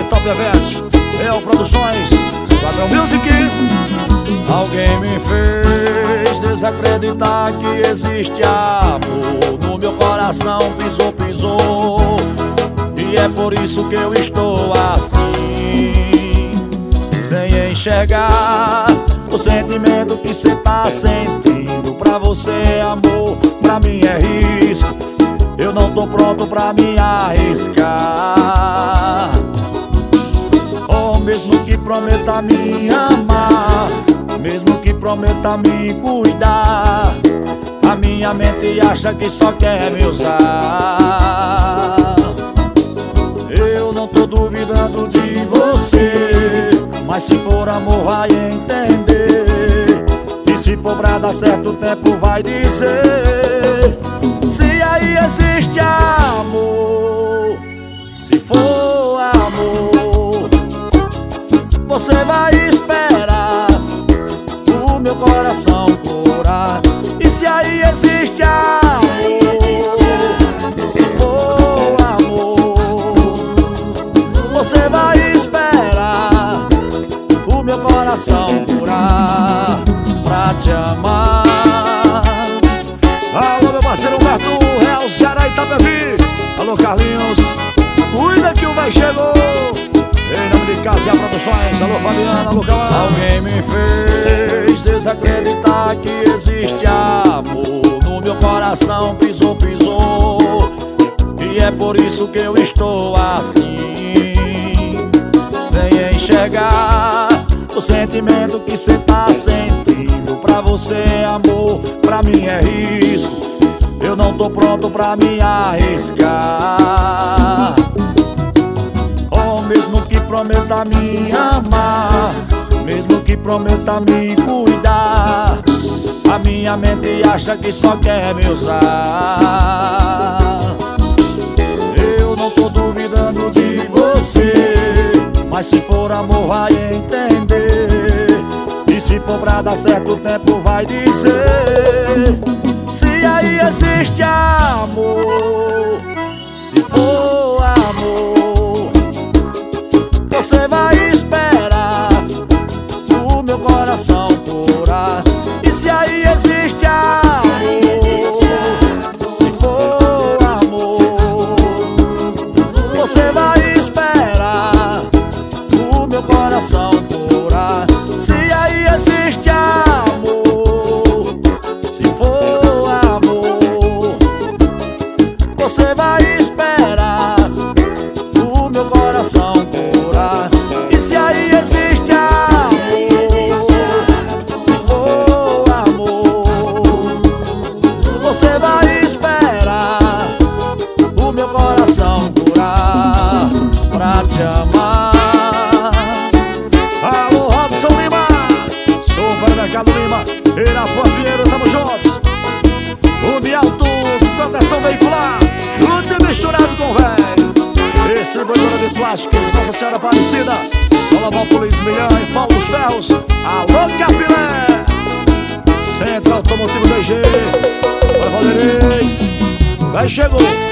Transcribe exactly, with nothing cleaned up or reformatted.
Top Eventos, Eu Produções, Quadrão Music. Alguém me fez desacreditar que existe amor. No meu coração pisou, pisou. E é por isso que eu estou assim, sem enxergar o sentimento que cê tá sentindo. Pra você é amor, pra mim é risco. Eu não tô pronto pra me arriscar. Oh, mesmo que prometa me amar, mesmo que prometa me cuidar, a minha mente acha que só quer me usar. Eu não tô duvidando de você, mas se for amor vai entender. E se for pra dar certo o tempo vai dizer se aí existe amor. Se for amor, você vai esperar o meu coração curar. E se aí existe amor, se for amor, você vai esperar o meu coração curar pra te amar. Alô, meu parceiro Humberto, Real Ceará e Itapevi. Alô, Carlinhos, cuida que o véi chegou. Em nome de Casa Produções. Alô, Fabiana, alô, Cauã. Alguém me fez desacreditar que existe amor. No meu coração pisou, pisou. E é por isso que eu estou assim, sem enxergar o sentimento que cê tá sentindo. Pra você é amor, pra mim é risco. Eu não tô pronto pra me arriscar. Oh, mesmo que prometa me amar, mesmo que prometa me cuidar, a minha mente acha que só quer me usar. Eu não tô duvidando de você, mas se for amor vai entender. E se for pra dar certo o tempo vai dizer se aí existe amor. Se for amor, você vai esperar o meu coração curar. E se aí existe amor, se for amor, você vai esperar o meu coração curar. Se aí existe amor, se for amor, você vai esperar o meu coração curar. E se aí existe amor, se for amor, você vai esperar o meu coração curar pra te amar. Alô, Robson Lima, Supermercado Lima, Irapó Pinheiro, tamo juntos. Mundial Tours, proteção veicular, junto e misturado com velho. Distribuidora de plásticos, Nossa Senhora Aparecida, Solomópolis, Milhão e Paulo dos Ferros. Alô, Capilé, Centro Automotivo D G, Oi, Valdeirês, vai chegou.